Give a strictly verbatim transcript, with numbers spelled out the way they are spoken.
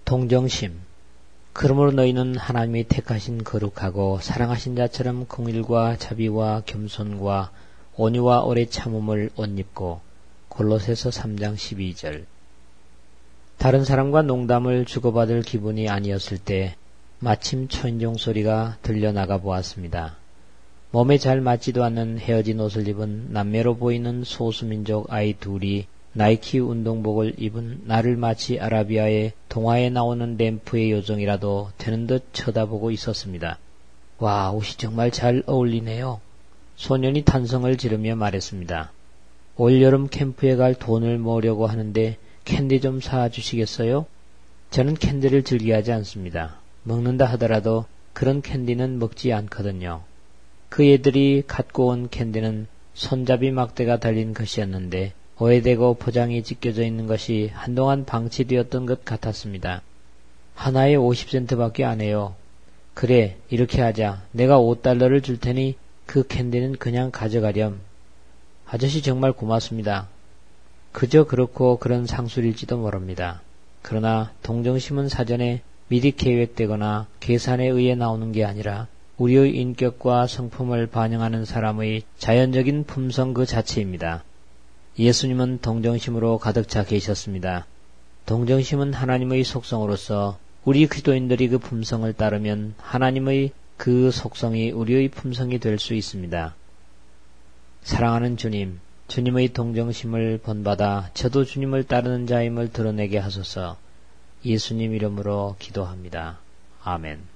동정심. 그러므로 너희는 하나님이 택하신 거룩하고 사랑하신 자처럼 긍휼과 자비와 겸손과 온유와 오래 참음을 옷 입고. 골로새서 삼 장 십이 절. 다른 사람과 농담을 주고받을 기분이 아니었을 때 마침 초인종 소리가 들려나가 보았습니다. 몸에 잘 맞지도 않는 헤어진 옷을 입은 남매로 보이는 소수민족 아이 둘이 나이키 운동복을 입은 나를 마치 아라비아의 동화에 나오는 램프의 요정이라도 되는 듯 쳐다보고 있었습니다. 와, 옷이 정말 잘 어울리네요. 소년이 탄성을 지르며 말했습니다. 올여름 캠프에 갈 돈을 모으려고 하는데 캔디 좀 사주시겠어요? 저는 캔디를 즐겨하지 않습니다. 먹는다 하더라도 그런 캔디는 먹지 않거든요. 그 애들이 갖고 온 캔디는 손잡이 막대가 달린 것이었는데 오래되고 포장이 찢겨져 있는 것이 한동안 방치되었던 것 같았습니다. 하나에 오십 센트밖에 안 해요. 그래, 이렇게 하자. 내가 오 달러를 줄 테니 그 캔디는 그냥 가져가렴. 아저씨 정말 고맙습니다. 그저 그렇고 그런 상술일지도 모릅니다. 그러나 동정심은 사전에 미리 계획되거나 계산에 의해 나오는 게 아니라 우리의 인격과 성품을 반영하는 사람의 자연적인 품성 그 자체입니다. 예수님은 동정심으로 가득 차 계셨습니다. 동정심은 하나님의 속성으로서 우리 그리스도인들이 그 품성을 따르면 하나님의 그 속성이 우리의 품성이 될 수 있습니다. 사랑하는 주님, 주님의 동정심을 본받아 저도 주님을 따르는 자임을 드러내게 하소서. 예수님 이름으로 기도합니다. 아멘.